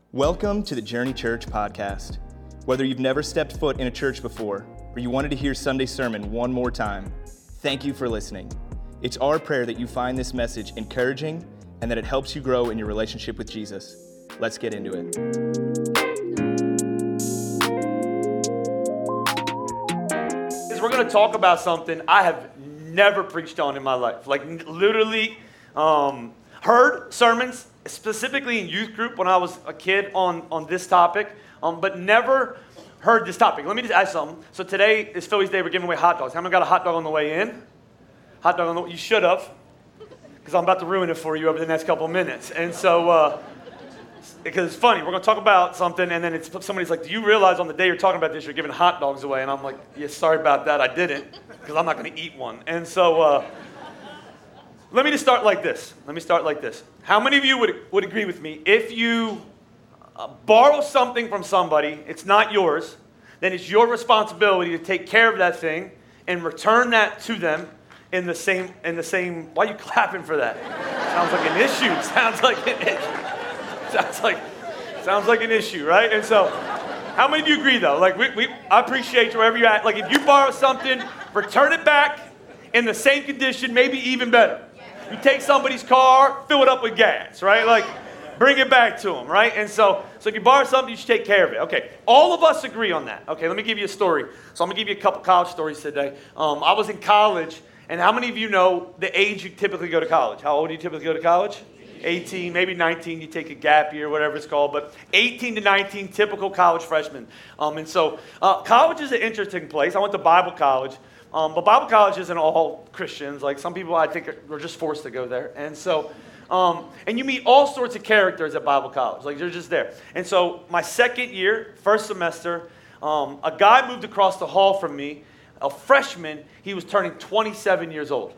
Welcome to the Journey Church podcast. Whether you've never stepped foot in a church before, or you wanted to hear Sunday sermon one more time, thank you for listening. It's our prayer that you find this message encouraging and that it helps you grow in your relationship with Jesus. Let's get into it. We're going to talk about something I have never preached on in my life. Literally heard sermons, specifically in youth group when I was a kid on this topic, but never heard this topic. Let me just ask something. So today is Philly's Day. We're giving away hot dogs. How many got a hot dog on the way in? Hot dog on the way. You should have, because I'm about to ruin it for you over the next couple of minutes. And so, because it's funny, we're going to talk about something, and then somebody's like, do you realize on the day you're talking about this, you're giving hot dogs away? And I'm like, yeah, sorry about that, I didn't, because I'm not going to eat one. And so, let me just start like this. How many of you would agree with me, if you borrow something from somebody, it's not yours, then it's your responsibility to take care of that thing and return that to them in the same, why are you clapping for that? Sounds like an issue, Sounds like an issue, right? And so, how many of you agree though? I appreciate you wherever you're at. Like, if you borrow something, return it back in the same condition, maybe even better. You take somebody's car, fill it up with gas, right? Like, bring it back to them, right? And so if you borrow something, you should take care of it. Okay, all of us agree on that. Okay, let me give you a story. So I'm gonna give you a couple college stories today. I was in college, and how many of you know the age you typically go to college? How old do you typically go to college? 18, maybe 19, you take a gap year, whatever it's called, but 18 to 19, typical college freshman. And so college is an interesting place. I went to Bible college, but Bible college isn't all Christians. Like, some people I think are just forced to go there. And so, and you meet all sorts of characters at Bible college. Like, they're just there. And so my second year, first semester, a guy moved across the hall from me, a freshman. He was turning 27 years old.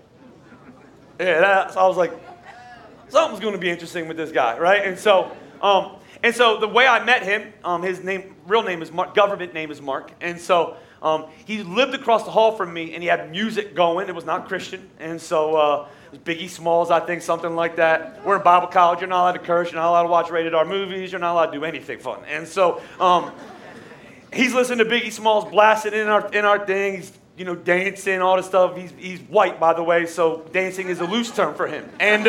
Yeah, so I was like, something's going to be interesting with this guy, right? And so the way I met him, his real name is Mark, government name is Mark. And so he lived across the hall from me, and he had music going. It was not Christian. And so it was Biggie Smalls, I think, something like that. We're in Bible college. You're not allowed to curse. You're not allowed to watch rated R movies. You're not allowed to do anything fun. And so he's listening to Biggie Smalls blasting in our thing. He's dancing, all this stuff. He's white, by the way, so dancing is a loose term for him. And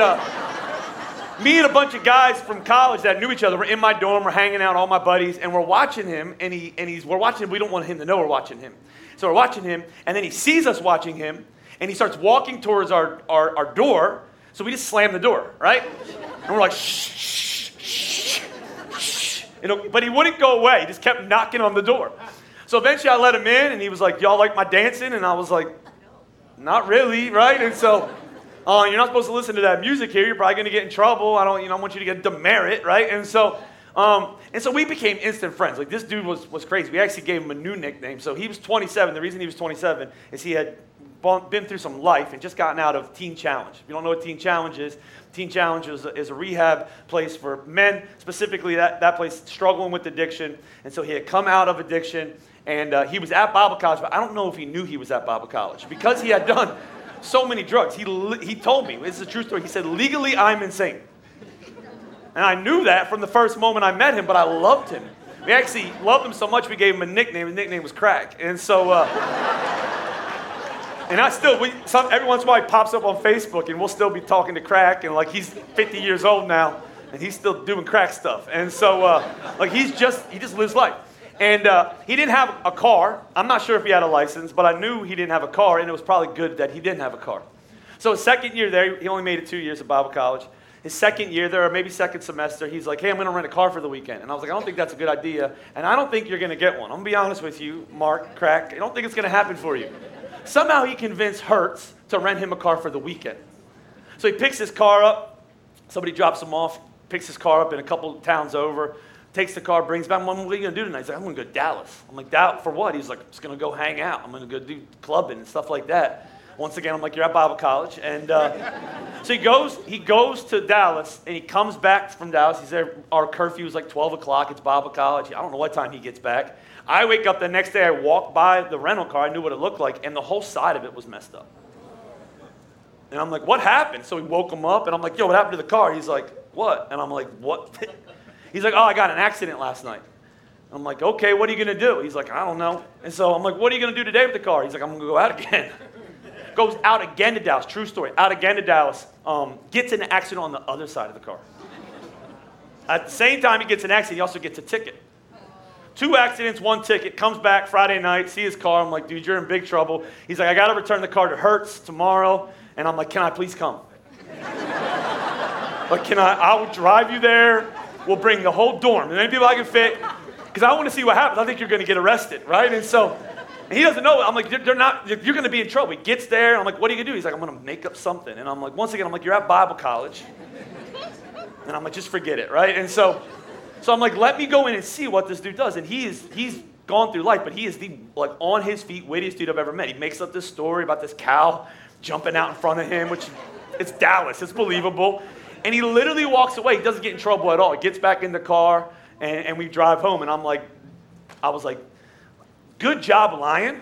me and a bunch of guys from college that knew each other were in my dorm, we're hanging out, all my buddies, and we're watching him, we're watching him, we don't want him to know we're watching him. So we're watching him, and then he sees us watching him, and he starts walking towards our door, so we just slam the door, right? And we're like, shh, shh, shh. But he wouldn't go away, he just kept knocking on the door. So eventually I let him in, and he was like, y'all like my dancing? And I was like, not really, right? And so, you're not supposed to listen to that music here. You're probably going to get in trouble. I don't want you to get demerit, right? And so we became instant friends. Like, this dude was crazy. We actually gave him a new nickname. So he was 27. The reason he was 27 is he had been through some life and just gotten out of Teen Challenge. If you don't know what Teen Challenge is a rehab place for men, specifically that place struggling with addiction. And so he had come out of addiction, and he was at Bible college, but I don't know if he knew he was at Bible college because he had done so many drugs. He told me, this is a true story, he said, legally I'm insane. And I knew that from the first moment I met him, but I loved him. We actually loved him so much we gave him a nickname. His nickname was Crack. And so, and I still, every once in a while he pops up on Facebook, and we'll still be talking to Crack, and like, he's 50 years old now, and he's still doing crack stuff. And so, he just lives life. And he didn't have a car. I'm not sure if he had a license, but I knew he didn't have a car, and it was probably good that he didn't have a car. So his second year there, he only made it 2 years at Bible college. His second year there, or maybe second semester, he's like, hey, I'm going to rent a car for the weekend. And I was like, I don't think that's a good idea, and I don't think you're going to get one. I'm going to be honest with you, Mark, Crack. I don't think it's going to happen for you. Somehow he convinced Hertz to rent him a car for the weekend. So he picks his car up. Somebody drops him off, picks his car up in a couple towns over, takes the car, brings back, what are you going to do tonight? He's like, I'm going to go to Dallas. I'm like, for what? He's like, I'm just going to go hang out. I'm going to go do clubbing and stuff like that. Once again, I'm like, you're at Bible college. And so he goes to Dallas, and he comes back from Dallas. He's there, our curfew is like 12 o'clock. It's Bible college. I don't know what time he gets back. I wake up the next day. I walk by the rental car. I knew what it looked like, and the whole side of it was messed up. And I'm like, what happened? So we woke him up, and I'm like, yo, what happened to the car? He's like, what? And I'm like, what? He's like, oh, I got in an accident last night. I'm like, okay, what are you going to do? He's like, I don't know. And so I'm like, what are you going to do today with the car? He's like, I'm going to go out again. Goes out again to Dallas, true story, out again to Dallas, gets in an accident on the other side of the car. At the same time he gets an accident, he also gets a ticket. 2 accidents, 1 ticket, comes back Friday night, see his car. I'm like, dude, you're in big trouble. He's like, I got to return the car to Hertz tomorrow. And I'm like, can I please come? Like, I will drive you there. We'll bring the whole dorm, as many people I can fit, because I want to see what happens. I think you're going to get arrested, right? And so he doesn't know. I'm like, you're going to be in trouble. He gets there. I'm like, what are you going to do? He's like, I'm going to make up something. And I'm like, once again, you're at Bible college. And I'm like, just forget it, right? And so I'm like, let me go in and see what this dude does. And he's gone through life, but he is the, like, on his feet, wittiest dude I've ever met. He makes up this story about this cow jumping out in front of him, which it's Dallas. It's believable. And he literally walks away. He doesn't get in trouble at all. He gets back in the car, and we drive home. And I was like, good job lying,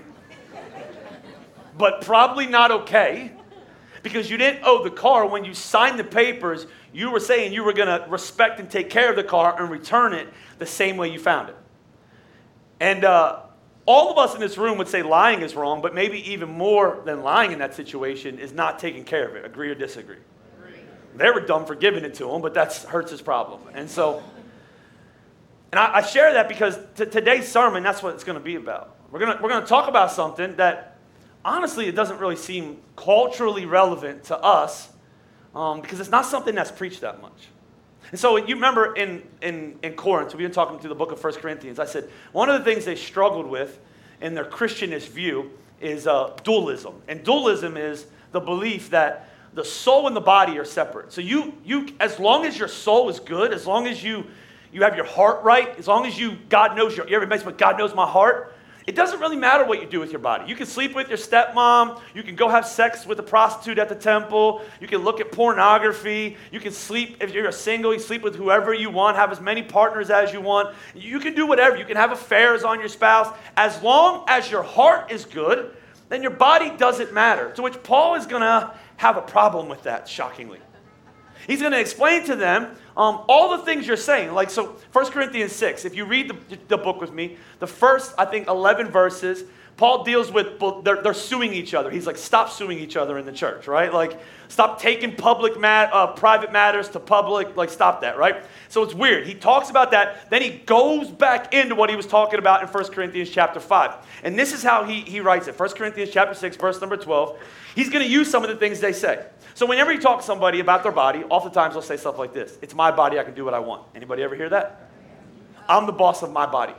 but probably not okay, because you didn't owe the car. When you signed the papers, you were saying you were going to respect and take care of the car and return it the same way you found it. And all of us in this room would say lying is wrong, but maybe even more than lying in that situation is not taking care of it. Agree or disagree? They were dumb for giving it to him, but that hurts his problem. And so, I share that because today's sermon, that's what it's going to be about. We're going to talk about something that, honestly, it doesn't really seem culturally relevant to us because it's not something that's preached that much. And so you remember in Corinth, we've been talking through the book of 1 Corinthians, I said one of the things they struggled with in their Christianist view is dualism. And dualism is the belief that the soul and the body are separate. So you as long as your soul is good, as long as you have your heart right, as long as God knows everybody says, God knows my heart, it doesn't really matter what you do with your body. You can sleep with your stepmom. You can go have sex with a prostitute at the temple. You can look at pornography. You can sleep, if you're single, you sleep with whoever you want, have as many partners as you want. You can do whatever. You can have affairs on your spouse. As long as your heart is good, then your body doesn't matter. To which Paul is going to have a problem with that, shockingly. He's going to explain to them all the things you're saying. Like, so 1 Corinthians 6, if you read the book with me, the first, I think, 11 verses, Paul deals with, they're suing each other. He's like, stop suing each other in the church, right? Like, stop taking private matters to public. Like, stop that, right? So it's weird. He talks about that. Then he goes back into what he was talking about in 1 Corinthians chapter 5. And this is how he writes it. 1 Corinthians chapter 6, verse number 12. He's going to use some of the things they say. So whenever you talk to somebody about their body, oftentimes they'll say stuff like this. It's my body. I can do what I want. Anybody ever hear that? I'm the boss of my body.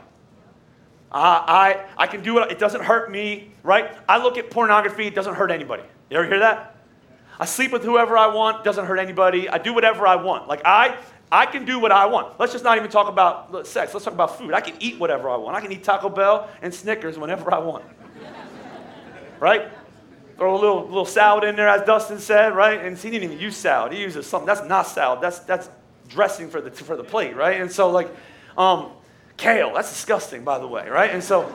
I can do it. It doesn't hurt me, right? I look at pornography. It doesn't hurt anybody. You ever hear that? I sleep with whoever I want. It doesn't hurt anybody. I do whatever I want. Like I can do what I want. Let's just not even talk about sex. Let's talk about food. I can eat whatever I want. I can eat Taco Bell and Snickers whenever I want. Right? Throw a little salad in there, as Dustin said, right? And he didn't even use salad. He uses something. That's not salad. That's dressing for the plate, right? And so, like, kale. That's disgusting, by the way, right? And so,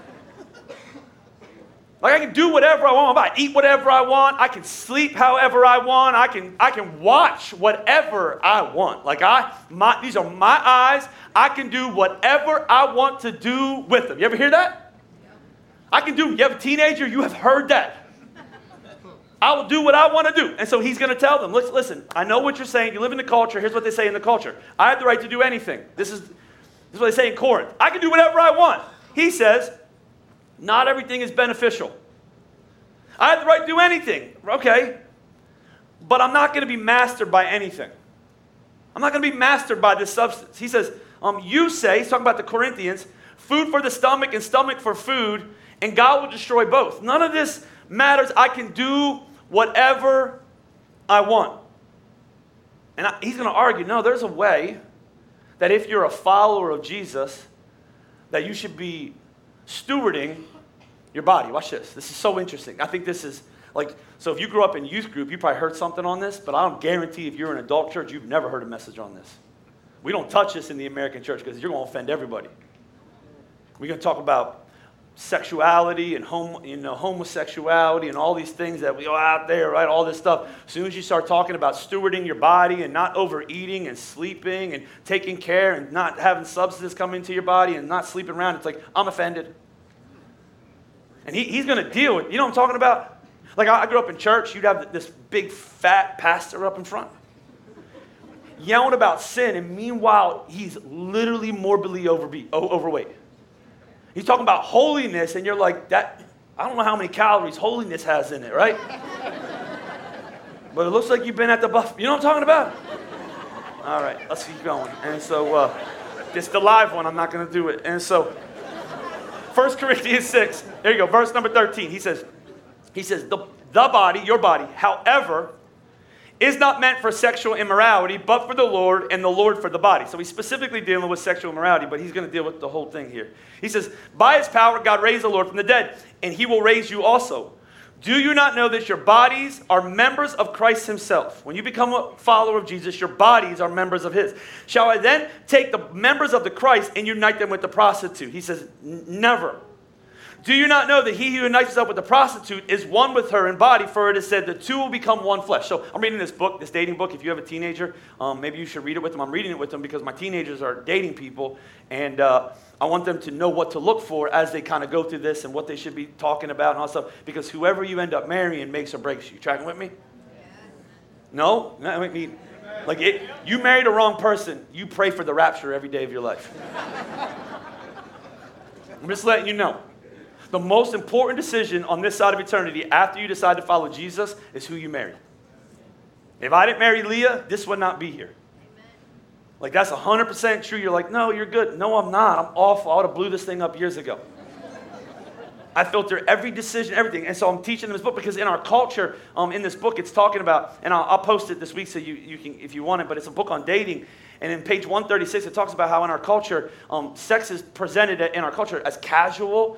like, I can do whatever I want. I eat whatever I want. I can sleep however I want. I can watch whatever I want. Like, these are my eyes. I can do whatever I want to do with them. You ever hear that? You have a teenager, you have heard that. I will do what I want to do. And so he's going to tell them, listen, I know what you're saying. You live in the culture. Here's what they say in the culture. I have the right to do anything. This is what they say in Corinth. I can do whatever I want. He says, not everything is beneficial. I have the right to do anything. Okay. But I'm not going to be mastered by anything. I'm not going to be mastered by this substance. He says, you say, he's talking about the Corinthians, food for the stomach and stomach for food, and God will destroy both. None of this matters. I can do whatever I want. And he's going to argue, no, there's a way that if you're a follower of Jesus, that you should be stewarding your body. Watch this. This is so interesting. I think this is like, so if you grew up in youth group, you probably heard something on this, but I don't guarantee if you're in an adult church, you've never heard a message on this. We don't touch this in the American church because you're going to offend everybody. We're going to talk about sexuality and homosexuality and all these things that we are out there, right? All this stuff. As soon as you start talking about stewarding your body and not overeating and sleeping and taking care and not having substances come into your body and not sleeping around, it's like, I'm offended. And he's going to deal with, you know what I'm talking about? Like I grew up in church, you'd have this big fat pastor up in front yelling about sin, and meanwhile, he's literally morbidly overweight. He's talking about holiness, and you're like, that. I don't know how many calories holiness has in it, right? But it looks like you've been at the buffet. You know what I'm talking about? All right, let's keep going. And so, it's the live one. I'm not going to do it. And so, 1 Corinthians 6, there you go, verse number 13. He says, the body, your body, however, is not meant for sexual immorality, but for the Lord, and the Lord for the body. So he's specifically dealing with sexual immorality, but he's going to deal with the whole thing here. He says, by his power, God raised the Lord from the dead, and he will raise you also. Do you not know that your bodies are members of Christ himself? When you become a follower of Jesus, your bodies are members of his. Shall I then take the members of the Christ and unite them with the prostitute? He says, never. Do you not know that he who unites himself with the prostitute is one with her in body? For it is said, the two will become one flesh. So I'm reading this book, this dating book. If you have a teenager, maybe you should read it with them. I'm reading it with them because my teenagers are dating people. And I want them to know what to look for as they kind of go through this and what they should be talking about and all stuff. Because whoever you end up marrying makes or breaks you. Tracking with me? No? I mean, like you married the wrong person. You pray for the rapture every day of your life. I'm just letting you know. The most important decision on this side of eternity after you decide to follow Jesus is who you marry. If I didn't marry Leah, this would not be here. Like that's 100% true. You're like, no, you're good. No, I'm not. I'm awful. I would have blew this thing up years ago. I filter every decision, everything. And so I'm teaching them this book because in our culture, in this book, it's talking about, and I'll post it this week so you can, if you want it, but it's a book on dating. And in page 136, it talks about how in our culture, sex is presented in our culture as casual,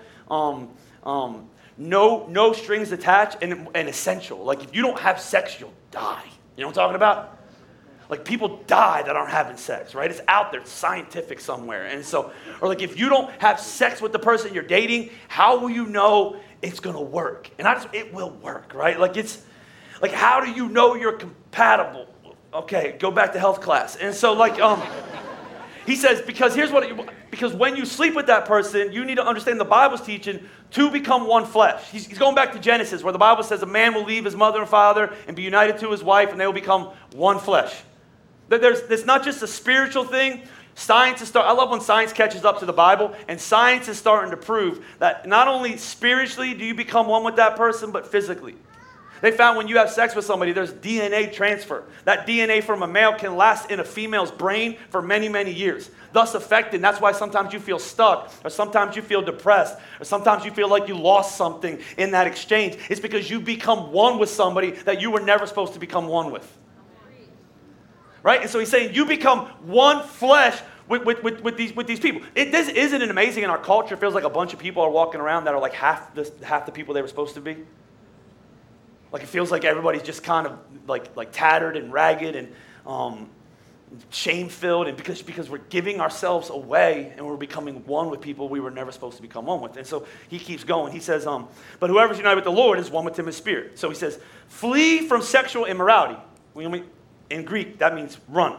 no strings attached, and essential. Like if you don't have sex, you'll die. You know what I'm talking about? Like people die that aren't having sex, right? It's out there, it's scientific somewhere. And so, or like if you don't have sex with the person you're dating, how will you know it's gonna work? And it will work, right? Like it's, like how do you know you're compatible? Okay, go back to health class. And so like, he says, because when you sleep with that person, you need to understand the Bible's teaching to become one flesh. He's going back to Genesis where the Bible says a man will leave his mother and father and be united to his wife and they will become one flesh. It's not just a spiritual thing. I love when science catches up to the Bible, and science is starting to prove that not only spiritually do you become one with that person, but physically. They found when you have sex with somebody, there's DNA transfer. That DNA from a male can last in a female's brain for many, many years, thus affecting. That's why sometimes you feel stuck, or sometimes you feel depressed, or sometimes you feel like you lost something in that exchange. It's because you become one with somebody that you were never supposed to become one with. Right? And so he's saying you become one flesh with these people. This isn't it amazing in our culture? It feels like a bunch of people are walking around that are like half the people they were supposed to be. Like it feels like everybody's just kind of like tattered and ragged and shame-filled, and because we're giving ourselves away and we're becoming one with people we were never supposed to become one with. And so he keeps going. He says, but whoever's united with the Lord is one with him in spirit. So he says, flee from sexual immorality. In Greek, that means run.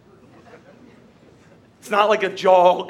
It's not like a jog.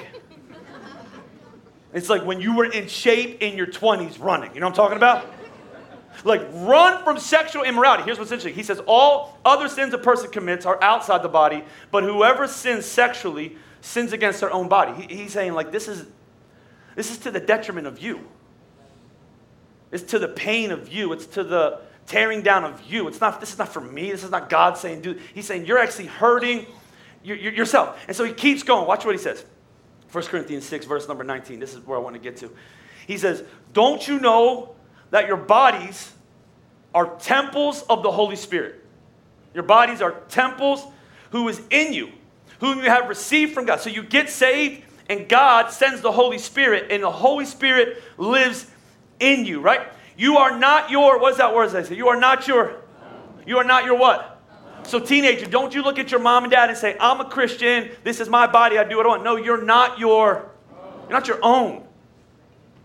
It's like when you were in shape in your 20s running. You know what I'm talking about? Like run from sexual immorality. Here's what's interesting. He says all other sins a person commits are outside the body, but whoever sins sexually sins against their own body. He's saying like this is to the detriment of you. It's to the pain of you. It's to the tearing down of you. This is not for me. This is not God saying do. He's saying you're actually hurting yourself. And so he keeps going. Watch what he says. 1 Corinthians 6, verse number 19. This is where I want to get to. He says, don't you know that your bodies are temples of the Holy Spirit? Your bodies are temples who is in you, whom you have received from God. So you get saved, and God sends the Holy Spirit, and the Holy Spirit lives in you, right? You are not your, what is that word I say? You are not your what? So teenager, don't you look at your mom and dad and say, I'm a Christian, this is my body, I do what I want. No, you're not your own.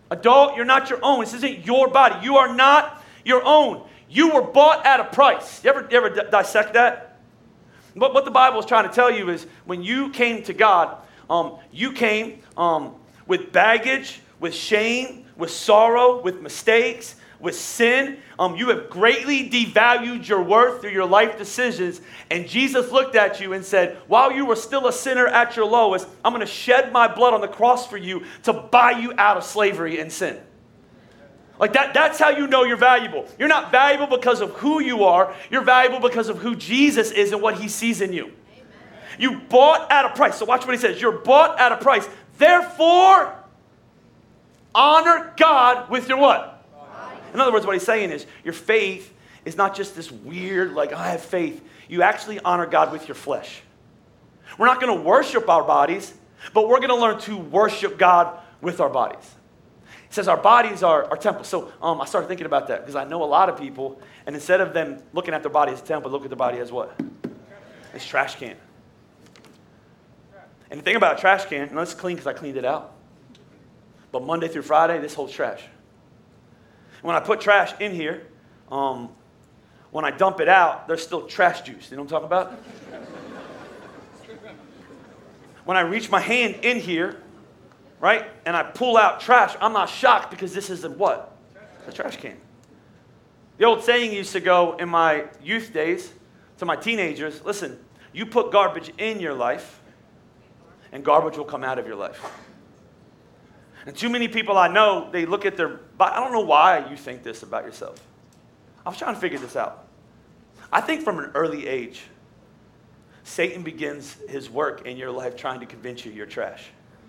Adult, you're not your own. This isn't your body. You are not your own. You were bought at a price. You ever dissect that? What the Bible is trying to tell you is when you came to God, you came with baggage, with shame, with sorrow, with mistakes, with sin. You have greatly devalued your worth through your life decisions. And Jesus looked at you and said, while you were still a sinner at your lowest, I'm going to shed my blood on the cross for you to buy you out of slavery and sin. Like that's how you know you're valuable. You're not valuable because of who you are. You're valuable because of who Jesus is and what he sees in you. Amen. You bought at a price. So watch what he says. You're bought at a price. Therefore, honor God with your what? In other words, what he's saying is your faith is not just this weird, like, I have faith. You actually honor God with your flesh. We're not going to worship our bodies, but we're going to learn to worship God with our bodies. It says our bodies are temples. So I started thinking about that because I know a lot of people, and instead of them looking at their body as a temple, look at their body as what? It's trash can. And the thing about a trash can, and it's clean because I cleaned it out, but Monday through Friday, this holds trash. When I put trash in here, when I dump it out, there's still trash juice. You know what I'm talking about? When I reach my hand in here, right, and I pull out trash, I'm not shocked because this is a what? A trash can. The old saying used to go in my youth days to my teenagers, listen, you put garbage in your life, and garbage will come out of your life. And too many people I know, they look at their body. I don't know why you think this about yourself. I was trying to figure this out. I think from an early age, Satan begins his work in your life trying to convince you you're trash.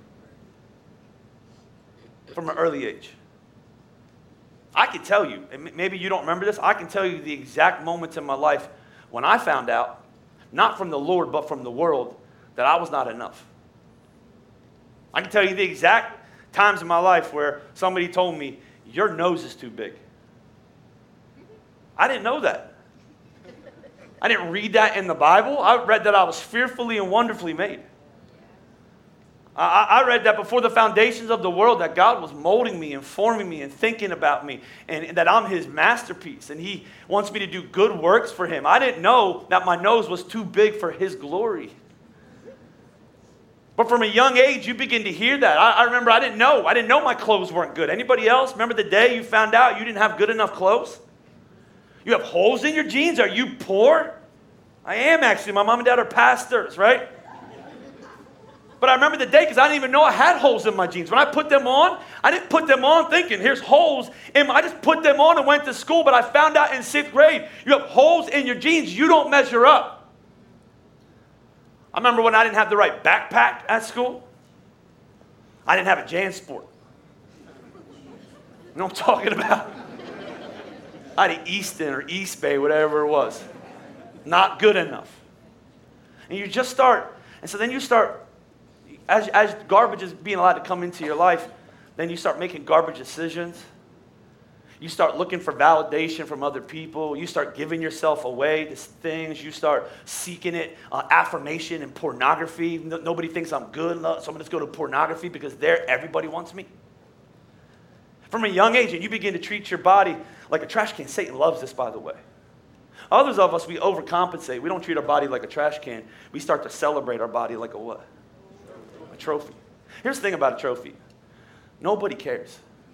From an early age. I can tell you, and maybe you don't remember this, I can tell you the exact moments in my life when I found out, not from the Lord, but from the world, that I was not enough. I can tell you the exact times in my life where somebody told me, your nose is too big. I didn't know that. I didn't read that in the Bible. I read that I was fearfully and wonderfully made. I read that before the foundations of the world, that God was molding me and forming me and thinking about me, and that I'm his masterpiece, and he wants me to do good works for him. I didn't know that my nose was too big for his glory. But from a young age, you begin to hear that. I remember I didn't know my clothes weren't good. Anybody else? Remember the day you found out you didn't have good enough clothes? You have holes in your jeans? Are you poor? I am actually. My mom and dad are pastors, right? But I remember the day because I didn't even know I had holes in my jeans. When I put them on, I didn't put them on thinking, here's holes in my, I just put them on and went to school. But I found out in 6th grade, you have holes in your jeans. You don't measure up. I remember when I didn't have the right backpack at school. I didn't have a JanSport. You know what I'm talking about? I had an Easton or East Bay, whatever it was. Not good enough. And you just start, and so then you start, as garbage is being allowed to come into your life, then you start making garbage decisions. You start looking for validation from other people. You start giving yourself away to things. You start seeking it, affirmation and pornography. Nobody thinks I'm good, so I'm going to go to pornography because there everybody wants me. From a young age, and you begin to treat your body like a trash can. Satan loves this, by the way. Others of us, we overcompensate. We don't treat our body like a trash can. We start to celebrate our body like a what? A trophy. Here's the thing about a trophy. Nobody cares.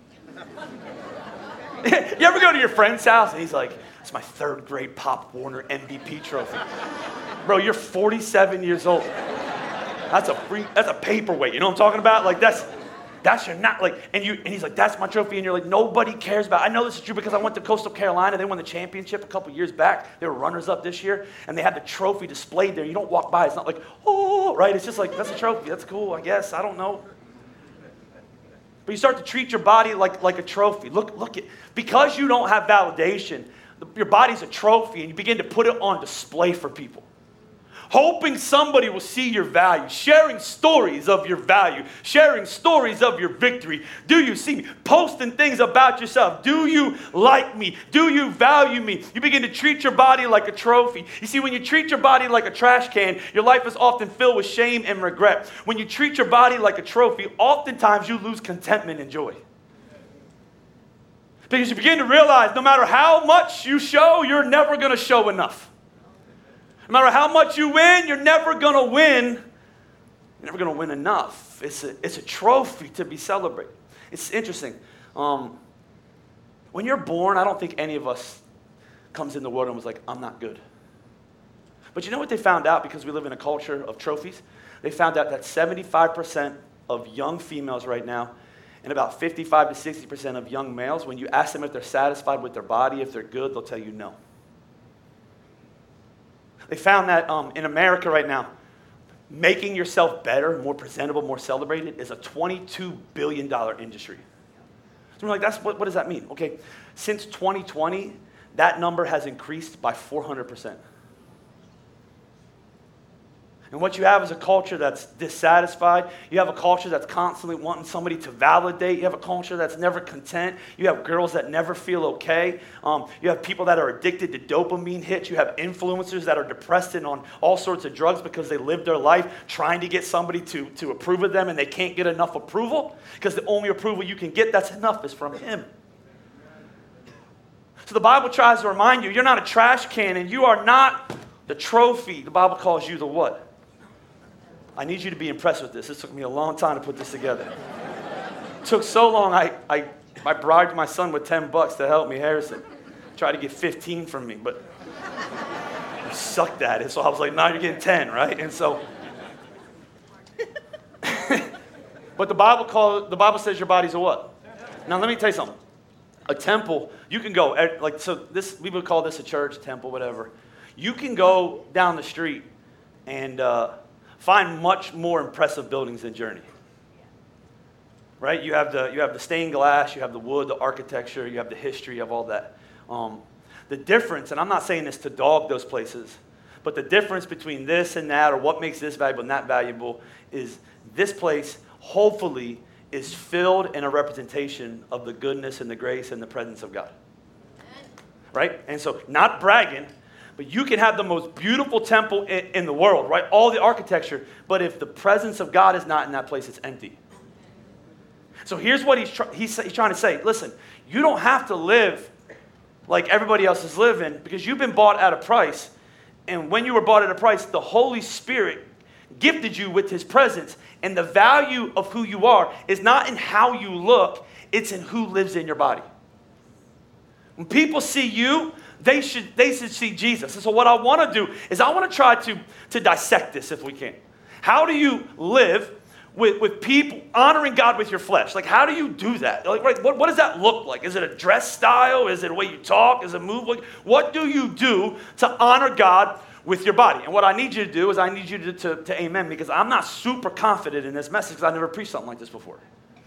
You ever go to your friend's house and he's like, it's my 3rd grade Pop Warner MVP trophy. Bro, you're 47 years old. That's a paperweight. You know what I'm talking about? Like that's your not like, and he's like, that's my trophy, and you're like, nobody cares about it. I know this is true because I went to Coastal Carolina. They won the championship a couple years back. They were runners up this year, and they had the trophy displayed there. You don't walk by. It's not like, oh, right? It's just like, that's a trophy. That's cool, I guess. I don't know. But you start to treat your body like a trophy. Look at, because you don't have validation, your body's a trophy, and you begin to put it on display for people. Hoping somebody will see your value, sharing stories of your value, sharing stories of your victory. Do you see me? Posting things about yourself. Do you like me? Do you value me? You begin to treat your body like a trophy. You see, when you treat your body like a trash can, your life is often filled with shame and regret. When you treat your body like a trophy, oftentimes you lose contentment and joy. Because you begin to realize no matter how much you show, you're never going to show enough. No matter how much you win, you're never going to win. You're never going to win enough. It's a trophy to be celebrated. It's interesting. When you're born, I don't think any of us comes in the world and was like, I'm not good. But you know what they found out, because we live in a culture of trophies? They found out that 75% of young females right now and about 55 to 60% of young males, when you ask them if they're satisfied with their body, if they're good, they'll tell you no. They found that in America right now, making yourself better, more presentable, more celebrated is a $22 billion industry. So we're like, what does that mean? Okay, since 2020, that number has increased by 400%. And what you have is a culture that's dissatisfied. You have a culture that's constantly wanting somebody to validate. You have a culture that's never content. You have girls that never feel okay. You have people that are addicted to dopamine hits. You have influencers that are depressed and on all sorts of drugs because they live their life trying to get somebody to approve of them, and they can't get enough approval because the only approval you can get that's enough is from him. So the Bible tries to remind you, you're not a trash can, and you are not the trophy. The Bible calls you the what? I need you to be impressed with this. This took me a long time to put this together. It took so long, I bribed my son with $10 to help me, Harrison. Tried to get 15 from me, but I sucked at it. So I was like, no, you're getting 10, right? And so, but the Bible says your body's a what? Now let me tell you something. A temple, you can go, we would call this a church, temple, whatever. You can go down the street and find much more impressive buildings than Journey. Right? You have the stained glass, you have the wood, the architecture, you have the history of all that. The difference, and I'm not saying this to dog those places, but the difference between this and that, or what makes this valuable and that valuable, is this place hopefully is filled in a representation of the goodness and the grace and the presence of God. Right? And so, not bragging, but you can have the most beautiful temple in the world, right? All the architecture, but if the presence of God is not in that place, it's empty. So here's what he's trying to say. Listen, you don't have to live like everybody else is living because you've been bought at a price. And when you were bought at a price, the Holy Spirit gifted you with his presence. And the value of who you are is not in how you look, it's in who lives in your body. When people see you, they should see Jesus. And so what I want to do is I want to try to dissect this if we can. How do you live with people, honoring God with your flesh? Like, how do you do that? Like, right, what does that look like? Is it a dress style? Is it a way you talk? Is it a move? Like, what do you do to honor God with your body? And what I need you to do is I need you to amen, because I'm not super confident in this message because I've never preached something like this before.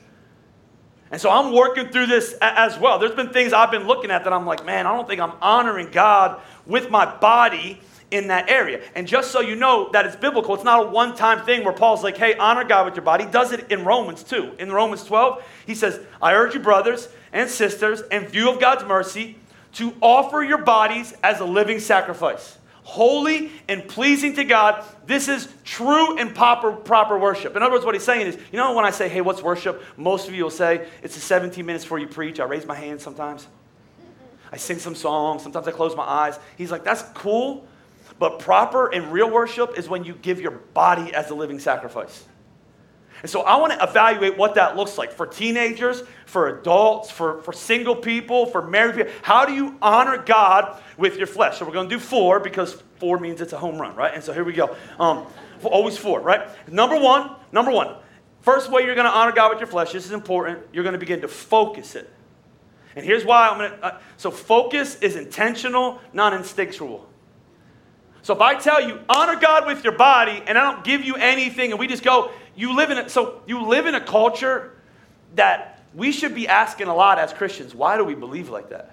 And so I'm working through this as well. There's been things I've been looking at that I'm like, man, I don't think I'm honoring God with my body in that area. And just so you know that it's biblical, it's not a one-time thing where Paul's like, hey, honor God with your body. He does it in Romans too. In Romans 12, he says, I urge you, brothers and sisters, in view of God's mercy, to offer your bodies as a living sacrifice, holy and pleasing to God. This is true and proper worship. In other words, what he's saying is, you know, when I say, hey, what's worship? Most of you will say, it's the 17 minutes before you preach. I raise my hand sometimes. I sing some songs. Sometimes I close my eyes. He's like, that's cool, but proper and real worship is when you give your body as a living sacrifice. And so I want to evaluate what that looks like for teenagers, for adults, for single people, for married people. How do you honor God with your flesh? So we're going to do 4 because 4 means it's a home run, right? And so here we go. Always 4, right? Number one. First way you're going to honor God with your flesh, this is important, you're going to begin to focus it. And here's why so focus is intentional, not instinctual. So if I tell you, honor God with your body, and I don't give you anything, and we just go, you live in a culture that we should be asking a lot as Christians, why do we believe like that?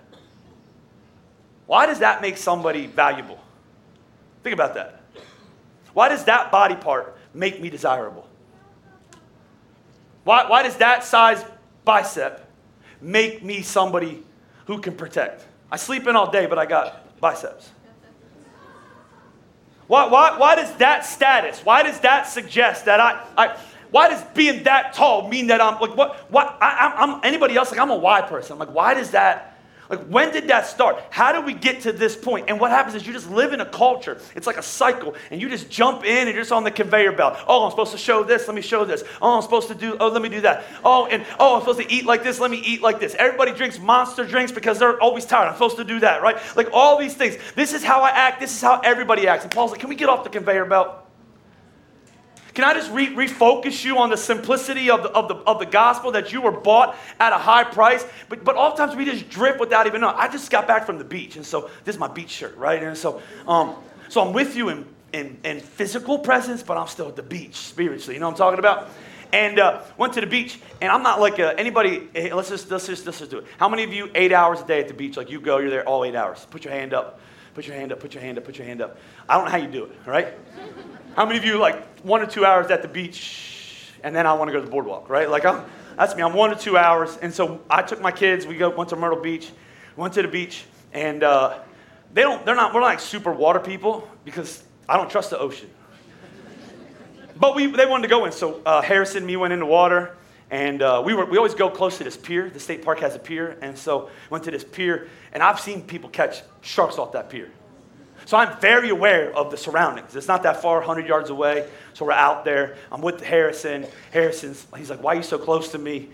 Why does that make somebody valuable? Think about that. Why does that body part make me desirable? Why does that size bicep make me somebody who can protect? I sleep in all day, but I got biceps. Why does that status, why does that suggest that Why does being that tall mean that I'm like what I'm anybody else? Like I'm a why person. I'm like, why does that? Like, when did that start? How did we get to this point? And what happens is you just live in a culture. It's like a cycle. And you just jump in and you're just on the conveyor belt. Oh, I'm supposed to show this. Let me show this. Oh, I'm supposed to do, let me do that. I'm supposed to eat like this. Let me eat like this. Everybody drinks Monster drinks because they're always tired. I'm supposed to do that, right? Like all these things. This is how I act. This is how everybody acts. And Paul's like, can we get off the conveyor belt? Can I just refocus you on the simplicity of the gospel that you were bought at a high price? But oftentimes we just drift without even knowing. I just got back from the beach, and so this is my beach shirt, right? And so I'm with you in physical presence, but I'm still at the beach spiritually. You know what I'm talking about? And went to the beach, and I'm not like anybody. Hey, let's just do it. How many of you 8 hours a day at the beach? Like you go, you're there all 8 hours. Put your hand up. Put your hand up. Put your hand up. Put your hand up. I don't know how you do it. All right. How many of you like 1 or 2 hours at the beach, and then I want to go to the boardwalk, right? Like that's me. I'm 1 to 2 hours, and so I took my kids. Went to Myrtle Beach, went to the beach, and we're not like super water people because I don't trust the ocean. But they wanted to go in, so Harrison and me went in the water, and we always go close to this pier. The state park has a pier, and so went to this pier, and I've seen people catch sharks off that pier. So I'm very aware of the surroundings. It's not that far, 100 yards away. So we're out there. I'm with Harrison. He's like, why are you so close to me?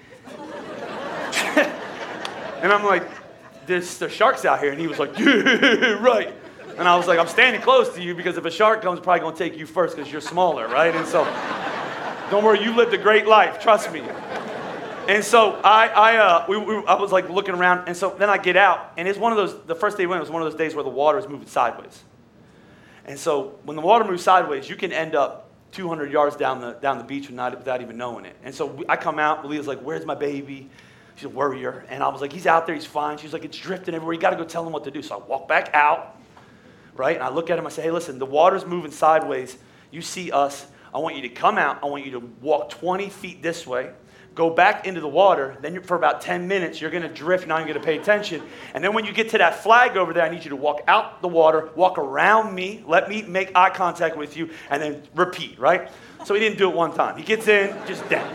And I'm like, there's sharks out here. And he was like, yeah, right. And I was like, I'm standing close to you because if a shark comes, it's probably going to take you first because you're smaller, right? And so don't worry, you lived a great life. Trust me. And so I was like looking around, and so then I get out, and it's one of those, the first day we went, it was one of those days where the water is moving sideways. And so when the water moves sideways, you can end up 200 yards down the beach without even knowing it. And so I come out, Leah's like, where's my baby? She's a worrier. And I was like, he's out there, he's fine. She's like, it's drifting everywhere. You got to go tell him what to do. So I walk back out, right? And I look at him, I say, hey, listen, the water's moving sideways. You see us. I want you to come out. I want you to walk 20 feet this way. Go back into the water, then for about 10 minutes, you're going to drift, you're not going to pay attention. And then when you get to that flag over there, I need you to walk out the water, walk around me, let me make eye contact with you, and then repeat, right? So he didn't do it one time. He gets in, just down.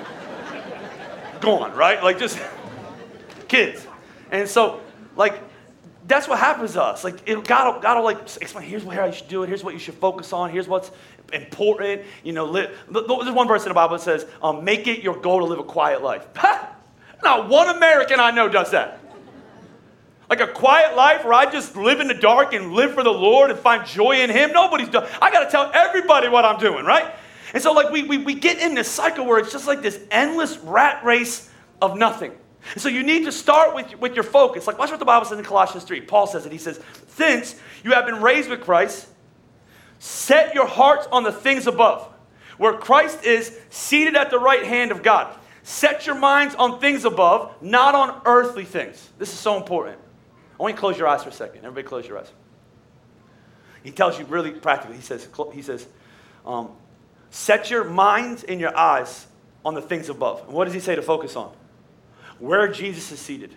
Gone, right? Like just kids. And so, like, that's what happens to us. Like, God will like explain, here's how you should do it, here's what you should focus on, here's what's important. You know, there's one verse in the Bible that says, make it your goal to live a quiet life. Not one American I know does that. Like a quiet life where I just live in the dark and live for the Lord and find joy in Him. Nobody's done. I got to tell everybody what I'm doing, right? And so like we get in this cycle where it's just like this endless rat race of nothing. And so you need to start with your focus. Like watch what the Bible says in Colossians 3. Paul says it. He says, since you have been raised with Christ, set your hearts on the things above, where Christ is seated at the right hand of God. Set your minds on things above, not on earthly things. This is so important. I want you to close your eyes for a second. Everybody close your eyes. He tells you really practically. He says, set your minds and your eyes on the things above. And what does he say to focus on? Where Jesus is seated.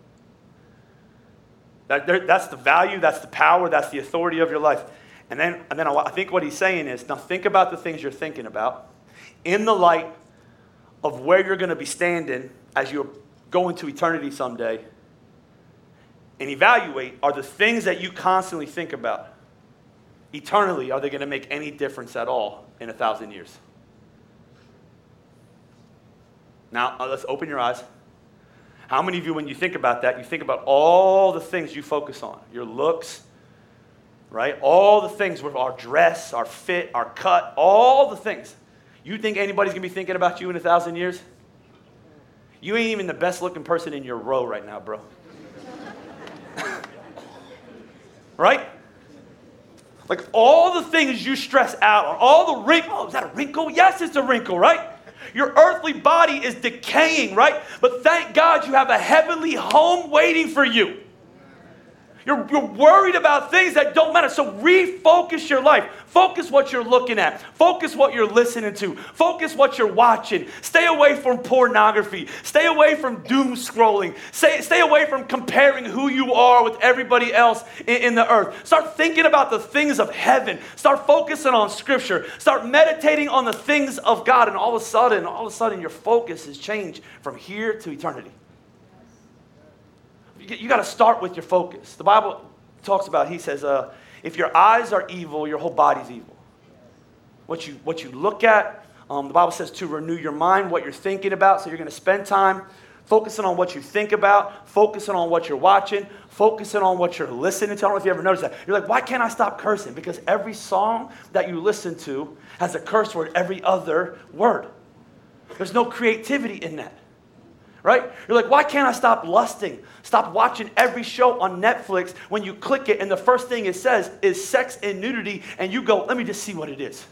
That's the value, that's the power, that's the authority of your life. And then I think what he's saying is, now think about the things you're thinking about in the light of where you're going to be standing as you go into eternity someday, and evaluate, are the things that you constantly think about eternally, are they going to make any difference at all in 1,000 years? Now, let's open your eyes. How many of you, when you think about that, you think about all the things you focus on, your looks, right? All the things with our dress, our fit, our cut, all the things. You think anybody's going to be thinking about you in 1,000 years? You ain't even the best looking person in your row right now, bro. Right? Like all the things you stress out on, all the wrinkles. Oh, is that a wrinkle? Yes, it's a wrinkle, right? Your earthly body is decaying, right? But thank God you have a heavenly home waiting for you. You're worried about things that don't matter. So refocus your life. Focus what you're looking at. Focus what you're listening to. Focus what you're watching. Stay away from pornography. Stay away from doom scrolling. Stay away from comparing who you are with everybody else in the earth. Start thinking about the things of heaven. Start focusing on Scripture. Start meditating on the things of God. And all of a sudden, your focus has changed from here to eternity. You got to start with your focus. The Bible talks about, he says, if your eyes are evil, your whole body's evil. What you look at, the Bible says to renew your mind, what you're thinking about. So you're going to spend time focusing on what you think about, focusing on what you're watching, focusing on what you're listening to. I don't know if you ever noticed that. You're like, why can't I stop cursing? Because every song that you listen to has a curse word every other word. There's no creativity in that. Right? You're like, why can't I stop lusting? Stop watching every show on Netflix when you click it and the first thing it says is sex and nudity and you go, let me just see what it is.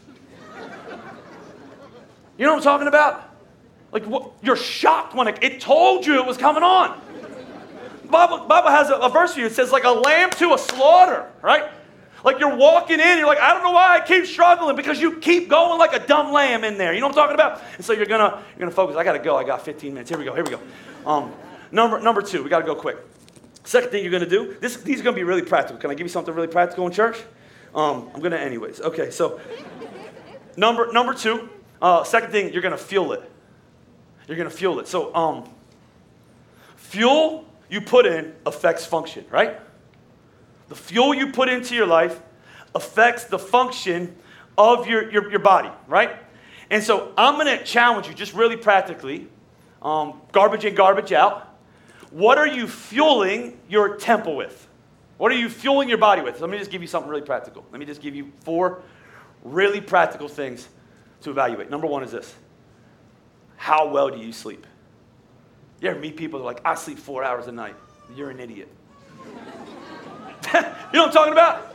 You know what I'm talking about? Like, you're shocked when it told you it was coming on. The Bible has a verse for you. It says like a lamb to a slaughter, right? Like you're walking in, you're like, I don't know why I keep struggling, because you keep going like a dumb lamb in there. You know what I'm talking about? And so you're gonna focus. I gotta go. I got 15 minutes. Here we go. Number 2, we gotta go quick. Second thing you're gonna do, these are gonna be really practical. Can I give you something really practical in church? I'm gonna anyways. Okay, so number 2, second thing, you're gonna fuel it. You're gonna fuel it. So fuel you put in affects function, right? The fuel you put into your life affects the function of your body, right? And so I'm going to challenge you just really practically, garbage in, garbage out. What are you fueling your temple with? What are you fueling your body with? Let me just give you something really practical. Let me just give you 4 really practical things to evaluate. Number 1 is this. How well do you sleep? You ever meet people that are like, I sleep 4 hours a night. You're an idiot. You know what I'm talking about?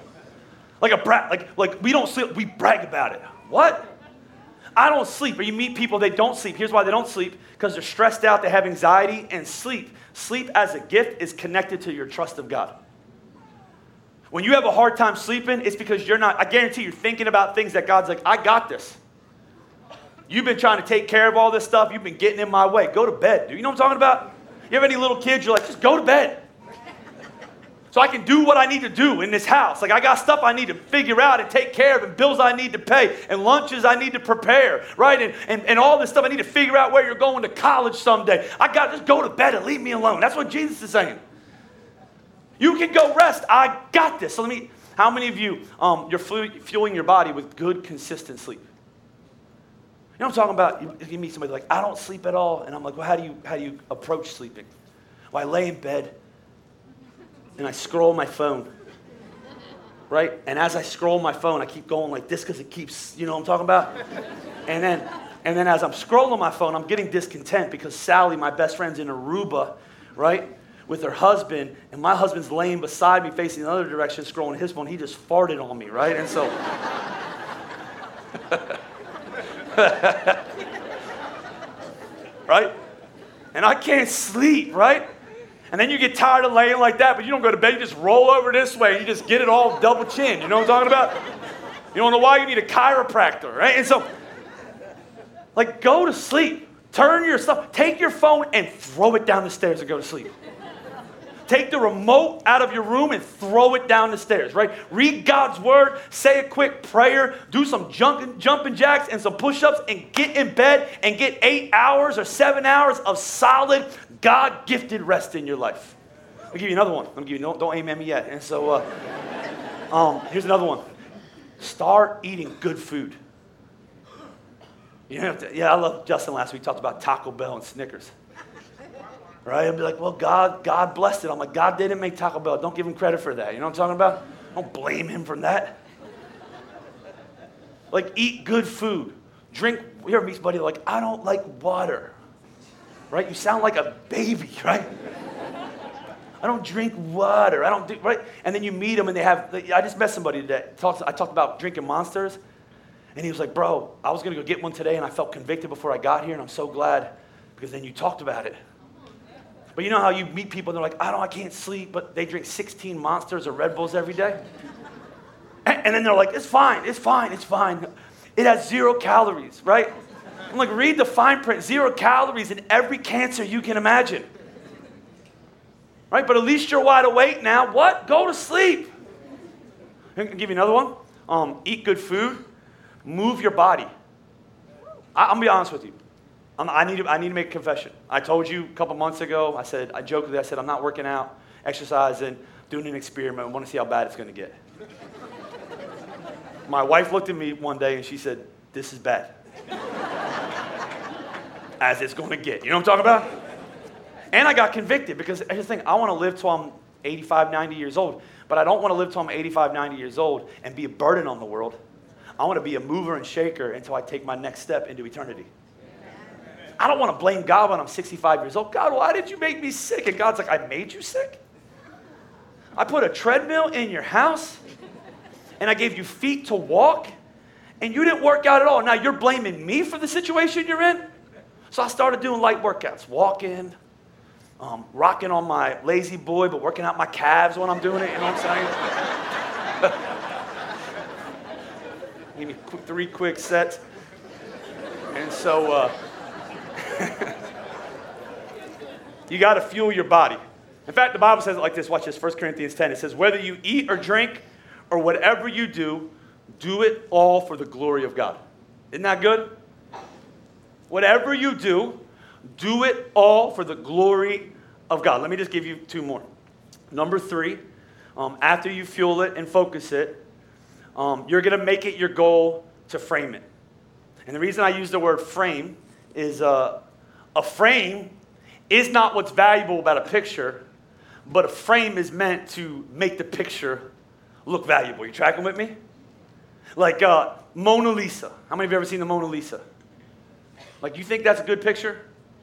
Like we don't sleep, we brag about it. What? I don't sleep. Or you meet people, they don't sleep. Here's why they don't sleep. Because they're stressed out, they have anxiety, and sleep as a gift is connected to your trust of God. When you have a hard time sleeping, it's because I guarantee you're thinking about things that God's like, I got this. You've been trying to take care of all this stuff. You've been getting in my way. Go to bed, dude. You know what I'm talking about? You have any little kids, you're like, just go to bed. So I can do what I need to do in this house. Like I got stuff I need to figure out and take care of, and bills I need to pay, and lunches I need to prepare, right? And all this stuff I need to figure out where you're going to college someday. I got to just go to bed and leave me alone. That's what Jesus is saying. You can go rest. I got this. So how many of you, you're fueling your body with good, consistent sleep? You know what I'm talking about? You meet somebody like, I don't sleep at all. And I'm like, well, how do you approach sleeping? Well, I lay in bed and I scroll my phone, right? And as I scroll my phone, I keep going like this because it keeps, you know what I'm talking about? And then as I'm scrolling my phone, I'm getting discontent because Sally, my best friend's in Aruba, right, with her husband, and my husband's laying beside me facing the other direction scrolling his phone. He just farted on me, right? And so... right? And I can't sleep, right? And then you get tired of laying like that, but you don't go to bed. You just roll over this way. You just get it all double chin. You know what I'm talking about? You don't know why you need a chiropractor, right? And so, like, go to sleep. Turn your stuff. Take your phone and throw it down the stairs and go to sleep. Take the remote out of your room and throw it down the stairs, right? Read God's word, say a quick prayer, do some jumping jacks and some push-ups, and get in bed and get 8 hours or 7 hours of solid, God-gifted rest in your life. I'll give you another one. Don't aim at me yet. And so here's another one. Start eating good food. You have to, I love Justin last week talked about Taco Bell and Snickers. Right? I'd be like, well, God blessed it. I'm like, God didn't make Taco Bell. Don't give him credit for that. You know what I'm talking about? Don't blame him for that. Like, eat good food. Drink. You ever meet somebody like, I don't like water. Right? You sound like a baby, right? I don't drink water. I don't do, right? And then you meet them and they have, I just met somebody today. I talked about drinking Monsters. And he was like, bro, I was going to go get one today and I felt convicted before I got here, and I'm so glad because then you talked about it. But you know how you meet people and they're like, I can't sleep, but they drink 16 Monsters or Red Bulls every day? And then they're like, it's fine. It has 0 calories, right? I'm like, read the fine print, 0 calories in every cancer you can imagine. Right, but at least you're wide awake now. What? Go to sleep. I'll give you another one. Eat good food. Move your body. I'm going to be honest with you. I need to make a confession. I told you a couple months ago, I jokingly said, I'm not working out, exercising, doing an experiment. I want to see how bad it's going to get. My wife looked at me one day and she said, this is bad. As it's going to get. You know what I'm talking about? And I got convicted because I just think I want to live till I'm 85, 90 years old. But I don't want to live till I'm 85, 90 years old and be a burden on the world. I want to be a mover and shaker until I take my next step into eternity. I don't want to blame God when I'm 65 years old. God, why did you make me sick? And God's like, I made you sick? I put a treadmill in your house and I gave you feet to walk and you didn't work out at all. Now you're blaming me for the situation you're in? So I started doing light workouts, walking, rocking on my lazy boy, but working out my calves when I'm doing it, you know what I'm saying? Give me 3 quick sets. And so you got to fuel your body. In fact, the Bible says it like this. Watch this, 1 Corinthians 10. It says, whether you eat or drink or whatever you do, do it all for the glory of God. Isn't that good? Whatever you do it all for the glory of God. Let me just give you 2 more. Number 3, after you fuel it and focus it, you're going to make it your goal to frame it. And the reason I use the word frame is a frame is not what's valuable about a picture, but a frame is meant to make the picture look valuable. You tracking with me? Like Mona Lisa. How many of you ever seen the Mona Lisa? Like, you think that's a good picture?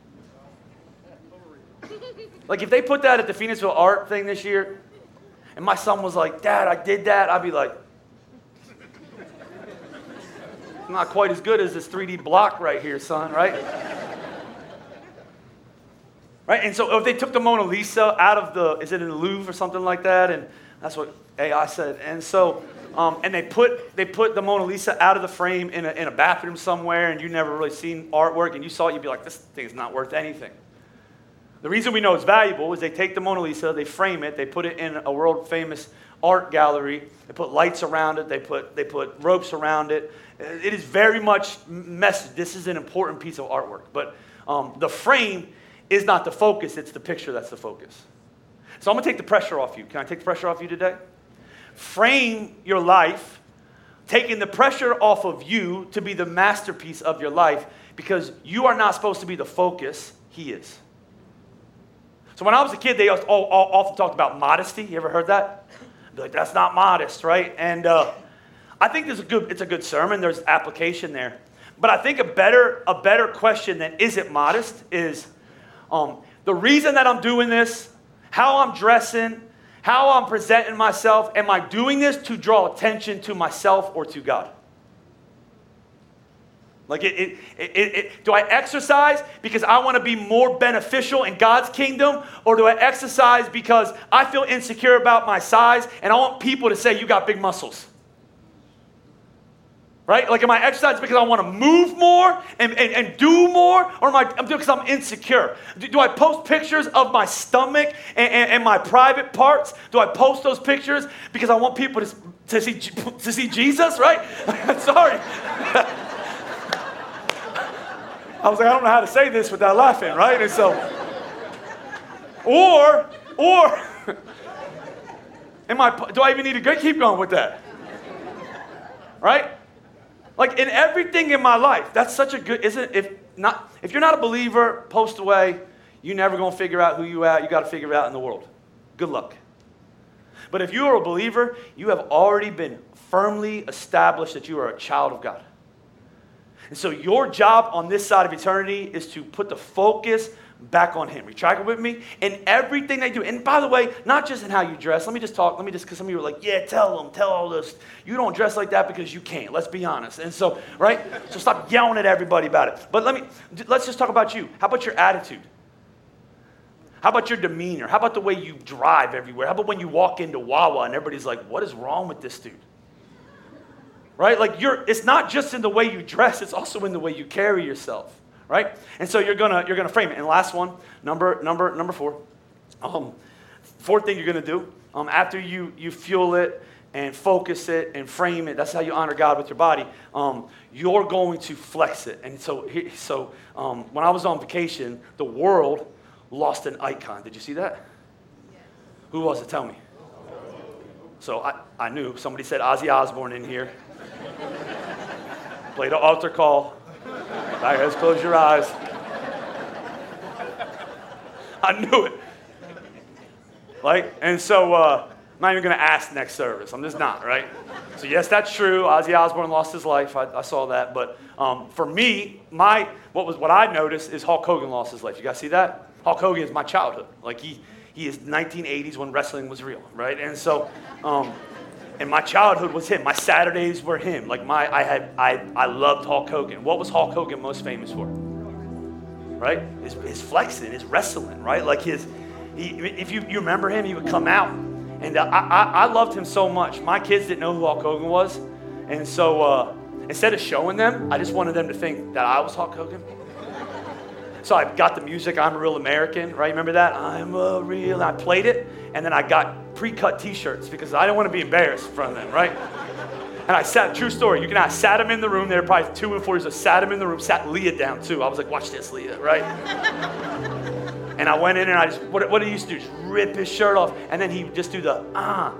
Like, if they put that at the Phoenixville art thing this year, and my son was like, Dad, I did that, I'd be like, not quite as good as this 3D block right here, son, right? Right? And so if they took the Mona Lisa out of is it in the Louvre or something like that? And that's what AI said. And so, and they put the Mona Lisa out of the frame in a bathroom somewhere, and you never really seen artwork, and you saw it, you'd be like, this thing is not worth anything. The reason we know it's valuable is they take the Mona Lisa, they frame it, they put it in a world-famous art gallery, they put lights around it, they put ropes around it. It is very much message. This is an important piece of artwork. But the frame is not the focus, it's the picture that's the focus. So I'm going to take the pressure off you. Can I take the pressure off you today? Frame your life, taking the pressure off of you to be the masterpiece of your life, because you are not supposed to be the focus, He is. So when I was a kid, they often talked about modesty. You ever heard that? Be like, that's not modest, right? And I think it's a good sermon. There's application there. But I think a better question than is it modest is the reason that I'm doing this, how I'm dressing, how I'm presenting myself. Am I doing this to draw attention to myself or to God? Like, do I exercise because I want to be more beneficial in God's kingdom? Or do I exercise because I feel insecure about my size and I want people to say, you got big muscles? Right? Like, am I exercising because I want to move more and do more? Or am I doing because I'm insecure? Do I post pictures of my stomach and my private parts? Do I post those pictures because I want people to see Jesus? Right? Sorry. I was like, I don't know how to say this without laughing, right? And so, or, do I even need to keep going with that? Right? Like, in everything in my life, that's such a good, if you're not a believer, post away, you're never going to figure out who you are. You got to figure it out in the world. Good luck. But if you are a believer, you have already been firmly established that you are a child of God. And so your job on this side of eternity is to put the focus back on Him. You tracking with me? In everything they do. And by the way, not just in how you dress. because some of you are like, yeah, tell all this. You don't dress like that because you can't. Let's be honest. And so, right? So stop yelling at everybody about it. But let's just talk about you. How about your attitude? How about your demeanor? How about the way you drive everywhere? How about when you walk into Wawa and everybody's like, what is wrong with this dude? Right? Like it's not just in the way you dress, it's also in the way you carry yourself. Right? And so you're gonna frame it. And last one, number 4. Fourth thing you're gonna do, after you fuel it and focus it and frame it, that's how you honor God with your body. You're going to flex it. And so when I was on vacation, the world lost an icon. Did you see that? Yeah. Who was it? Tell me. So I knew. Somebody said Ozzy Osbourne in here. Played an altar call. Guys, close your eyes. I knew it. And so I'm not even going to ask next service. I'm just not, right? So yes, that's true. Ozzy Osbourne lost his life. I saw that. But for me, what I noticed is Hulk Hogan lost his life. You guys see that? Hulk Hogan is my childhood. He is 1980s when wrestling was real, right? And so, and my childhood was him. My Saturdays were him. I loved Hulk Hogan. What was Hulk Hogan most famous for? Right? His flexing, his wrestling, right? If you remember him, he would come out. And I loved him so much. My kids didn't know who Hulk Hogan was. And so instead of showing them, I just wanted them to think that I was Hulk Hogan. So I got the music, I'm a Real American, right? Remember that? I'm a real, and I played it, and then I got pre-cut t-shirts because I didn't want to be embarrassed in front of them, right? And true story, I sat him in the room, they were probably 2 and 4 years old, sat him in the room, sat Leah down too. I was like, watch this, Leah, right? And I went in and what did he used to do? Just rip his shirt off, and then he would just do the,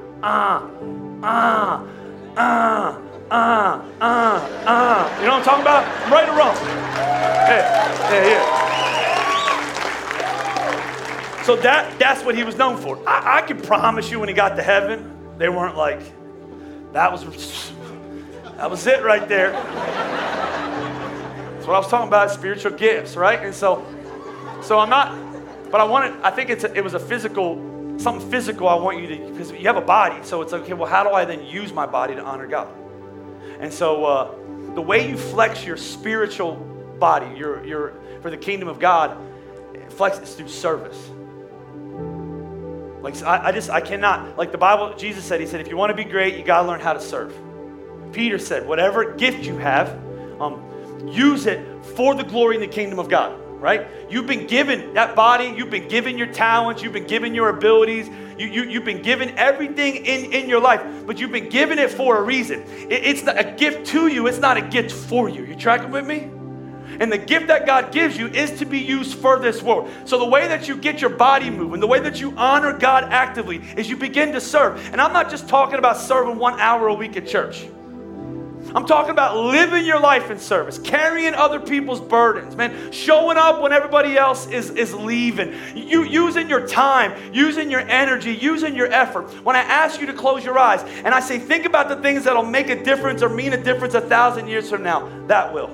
You know what I'm talking about? I'm right or wrong? Yeah. So that's what he was known for. I can promise you when he got to heaven, they weren't like, that was it right there. That's what I was talking about, spiritual gifts, right? And so I'm not, but I think it was something physical I want you to, because you have a body, so it's okay, well, how do I then use my body to honor God? And so the way you flex your spiritual body, your for the kingdom of God, flex is through service. I cannot, the Bible, Jesus said, he said, if you want to be great, you got to learn how to serve. Peter said, whatever gift you have, use it for the glory in the kingdom of God, right? You've been given that body, you've been given your talents, you've been given your abilities, you've been given everything in your life, but you've been given it for a reason. It's not a gift to you, it's not a gift for you. You tracking with me? And the gift that God gives you is to be used for this world. So the way that you get your body moving, the way that you honor God actively is you begin to serve. And I'm not just talking about serving 1 hour a week at church. I'm talking about living your life in service, carrying other people's burdens, man, showing up when everybody else is leaving, you using your time, using your energy, using your effort. When I ask you to close your eyes and I say, think about the things that'll make a difference or mean a difference 1,000 years from now, that will.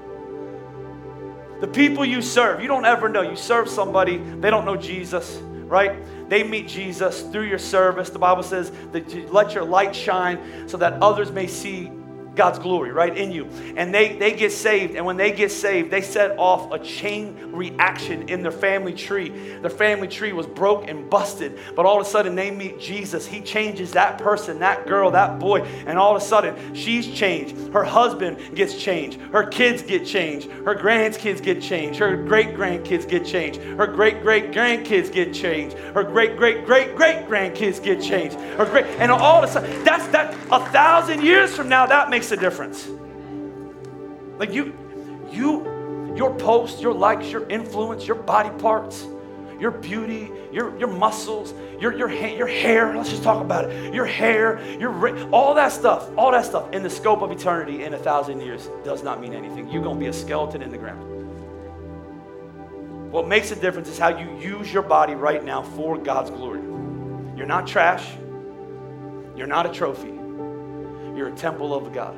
The people you serve, you don't ever know. You serve somebody, they don't know Jesus, right? They meet Jesus through your service. The Bible says that you let your light shine so that others may see God's glory, right, in you. And they get saved. And when they get saved, they set off a chain reaction in their family tree. Their family tree was broke and busted. But all of a sudden, they meet Jesus. He changes that person, that girl, that boy. And all of a sudden, she's changed. Her husband gets changed. Her kids get changed. Her grandkids get changed. Her great-grandkids get changed. Her great-great-grandkids get changed. Her great-great-great-great-grandkids get changed. And all of a sudden, that's 1,000 years from now, that makes a difference. Your posts, your likes, your influence, your body parts, your beauty, your muscles, your hair, let's just talk about it. Your hair, all that stuff in the scope of eternity in 1,000 years does not mean anything. You're going to be a skeleton in the ground. What makes a difference is how you use your body right now for God's glory. You're not trash. You're not a trophy. You're a temple of God.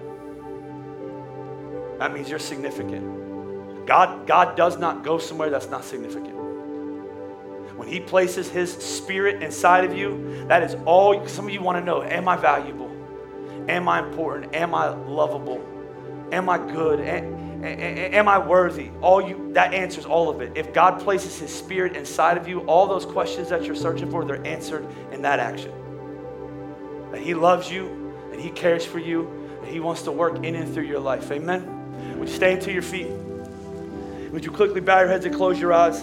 That means you're significant. God does not go somewhere that's not significant. When he places his spirit inside of you, that is all. Some of you want to know, am I valuable? Am I important? Am I lovable? Am I good? Am I worthy? That answers all of it. If God places his spirit inside of you, all those questions that you're searching for, they're answered in that action. That he loves you, and he cares for you, and he wants to work in and through your life. Amen? Would you stand to your feet? Would you quickly bow your heads and close your eyes?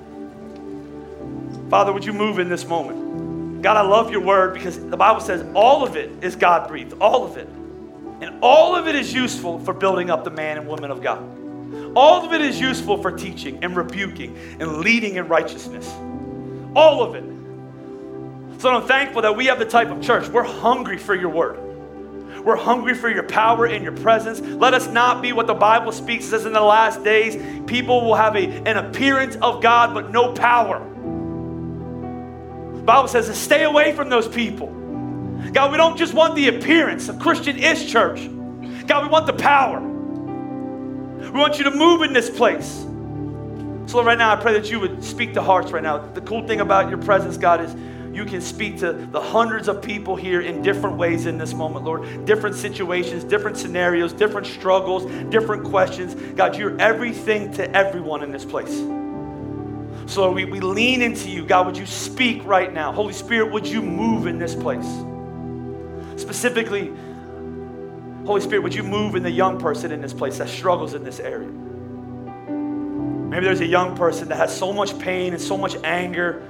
Father, would you move in this moment? God, I love your word because the Bible says all of it is God-breathed, all of it. And all of it is useful for building up the man and woman of God. All of it is useful for teaching and rebuking and leading in righteousness. All of it. So I'm thankful that we have the type of church. We're hungry for your word. We're hungry for your power and your presence. Let us not be what the Bible speaks. It says in the last days, people will have an appearance of God, but no power. The Bible says to stay away from those people. God, we don't just want the appearance. A Christian-ish church. God, we want the power. We want you to move in this place. So Lord, right now, I pray that you would speak to hearts right now. The cool thing about your presence, God, is you can speak to the hundreds of people here in different ways in this moment, Lord. Different situations, different scenarios, different struggles, different questions. God, you're everything to everyone in this place. So Lord, we lean into you. God, would you speak right now? Holy Spirit, would you move in this place? Specifically, Holy Spirit, would you move in the young person in this place that struggles in this area? Maybe there's a young person that has so much pain and so much anger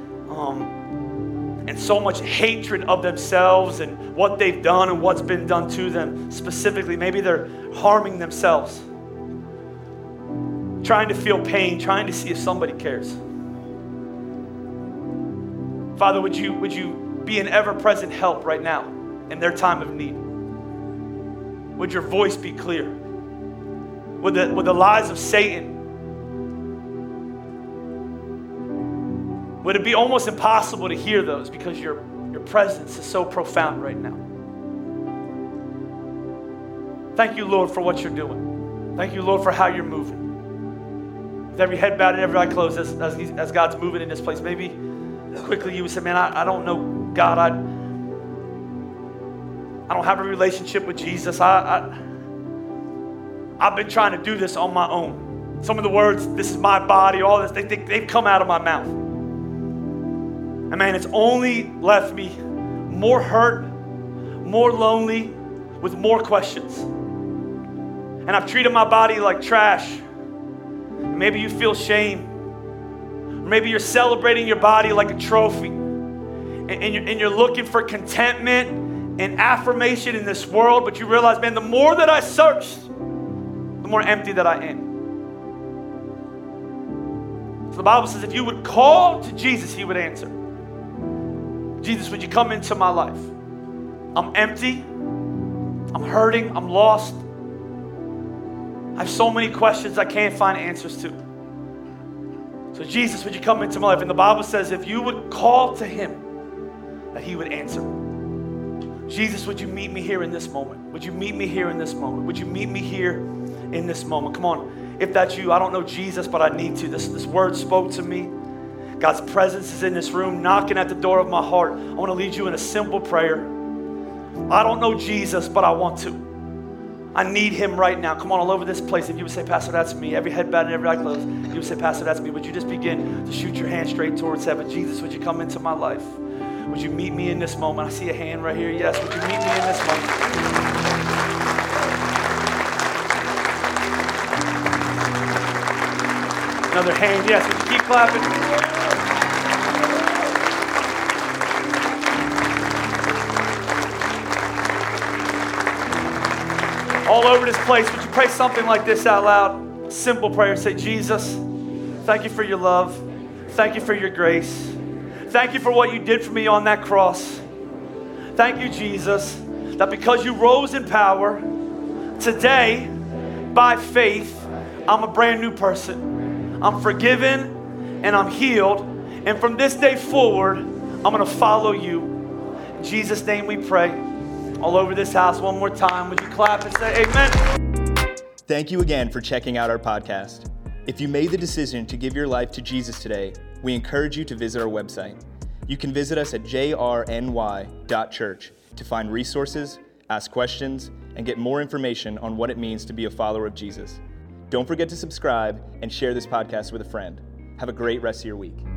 and so much hatred of themselves and what they've done and what's been done to them. Specifically, maybe they're harming themselves, trying to feel pain, trying to see if somebody cares. Father, would you be an ever-present help right now in their time of need? Would your voice be clear? Would the lies of Satan, would it be almost impossible to hear those because your presence is so profound right now? Thank you, Lord, for what you're doing. Thank you, Lord, for how you're moving. With every head bowed and every eye closed as God's moving in this place, maybe quickly you would say, man, I don't know God. I don't have a relationship with Jesus. I've been trying to do this on my own. Some of the words, this is my body, all this, they've come out of my mouth. And man, it's only left me more hurt, more lonely, with more questions. And I've treated my body like trash. Maybe you feel shame. Or maybe you're celebrating your body like a trophy. And you're looking for contentment and affirmation in this world, but you realize, man, the more that I searched, the more empty that I am. So the Bible says if you would call to Jesus, he would answer. Jesus, would you come into my life? I'm empty. I'm hurting. I'm lost. I have so many questions I can't find answers to. So Jesus, would you come into my life? And the Bible says if you would call to him, that he would answer. Jesus, would you meet me here in this moment? Would you meet me here in this moment? Would you meet me here in this moment? Come on. If that's you, I don't know Jesus, but I need to. This word spoke to me. God's presence is in this room, knocking at the door of my heart. I want to lead you in a simple prayer. I don't know Jesus, but I want to. I need him right now. Come on, all over this place. If you would say, Pastor, that's me. Every head bowed and every eye closed. If you would say, Pastor, that's me. Would you just begin to shoot your hand straight towards heaven? Jesus, would you come into my life? Would you meet me in this moment? I see a hand right here. Yes, would you meet me in this moment? Another hand. Yes, would you keep clapping? All over this place, would you pray something like this out loud? Simple prayer. Say, Jesus, thank you for your love. Thank you for your grace. Thank you for what you did for me on that cross. Thank you, Jesus, that because you rose in power, today, by faith, I'm a brand new person. I'm forgiven and I'm healed. And from this day forward, I'm going to follow you. In Jesus' name we pray. All over this house, one more time. Would you clap and say amen? Thank you again for checking out our podcast. If you made the decision to give your life to Jesus today, we encourage you to visit our website. You can visit us at jrny.church to find resources, ask questions, and get more information on what it means to be a follower of Jesus. Don't forget to subscribe and share this podcast with a friend. Have a great rest of your week.